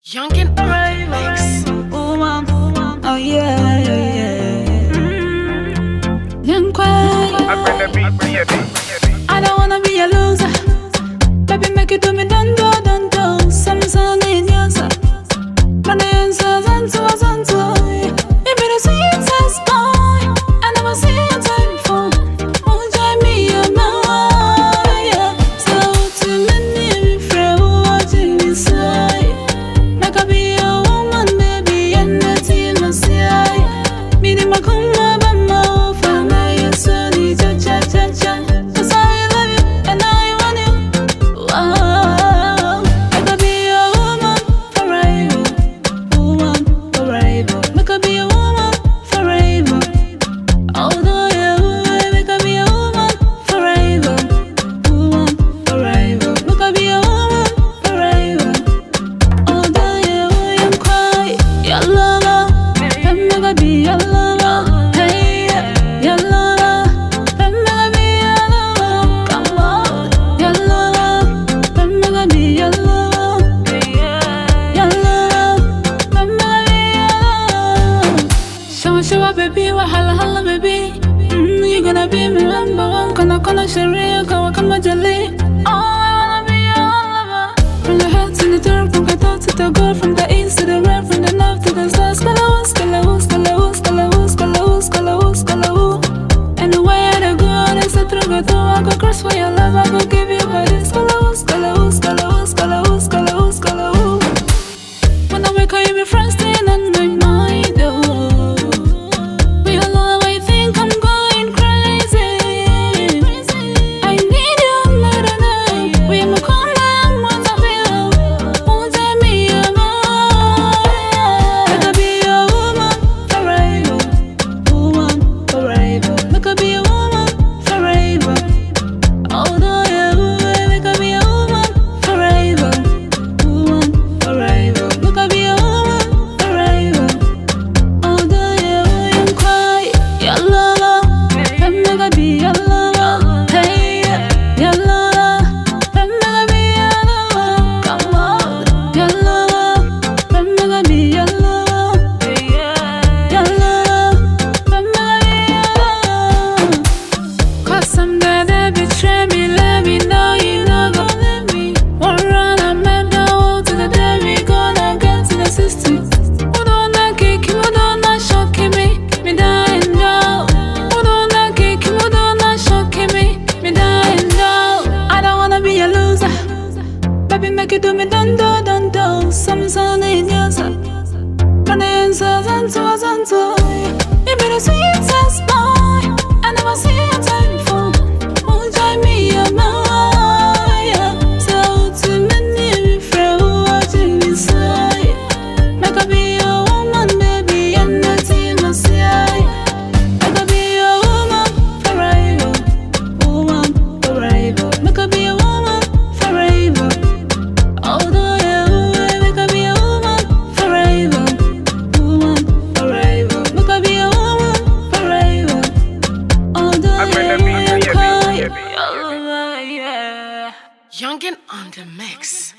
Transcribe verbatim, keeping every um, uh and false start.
Young and alright, mix. Woman, oh yeah, yeah, yeah. Mm. Young quiet. I don't wanna be a loser. Baby, make it to me, don't do, don't do. Some sun in your son. But the answers and so on and so. You be the sweetest boy. I never see a time for. Oh, join me, you're my yeah. So to many friends watching me say, make I be a woman, baby, and the team must say, me the macumba, but more for my son, cha cha cha cha. Cause I love you and I want you. Wow, make I be a woman forever, woman forever. Make I be a woman forever. Although you make I be a woman forever, woman forever. Make I be a woman forever. Although you am quiet, your lover, and make I be your lover. Hey, your lover, and make I be your lover. Come on, your lover, and make I be your lover. Your lover, and make I be your lover. Show, show up, baby, wahala, hala, baby. Mm, you gonna be my number one. Kana, kana, sherry, kawa, kama, jelly. Oh, I wanna be your lover. From the head to the dirt, from the top to the gold, from the east to the west, from the north to the south. Skalaoo, skalaoo, skalaoo, skalaoo, skalaoo, skalaoo, skalaoo. Anywhere I go, they say through the door. I go cross for your love, I go give you body. Skalaoo, skalaoo, skalaoo, skalaoo, skalaoo, skalaoo. When I wake up, you be frosting on my mind, oh. We all know how I think I'm going crazy. I need you more than I. We am come down once I feel. Won't tell me you're mine. Make I be a woman forever, woman forever. Make I be a woman forever. Although you make I be a woman forever, woman forever. Make I be a woman forever. Although you am quiet, your lover, and make I be your lover. Hey, your lover, and make I be your lover. Come on, your lover, and make I be your lover. Your lover, and make I be your lover. Cause someday they betray me, let me know you not gonna let me. One run, I'm at the wall to the day we gonna get to the system. Who don't not kick him, who don't not shock me, me dying down. Who don't not kick him, who don't not shock me, me dying down. I don't wanna be a loser. Baby, make it do me, don't do, don't do. Some sun in your son. But the answers and so and so. You be the sweetest boy. I never see a time for. Oh, join me, you're my so to many friends watching me say, make I be a woman, baby, and the team must say, make I be a woman forever, woman forever. Make I be a woman forever. Although you make I be a woman forever, woman forever. Make I be a woman forever. Although you am quiet, your lover, yeah. Young and on the mix.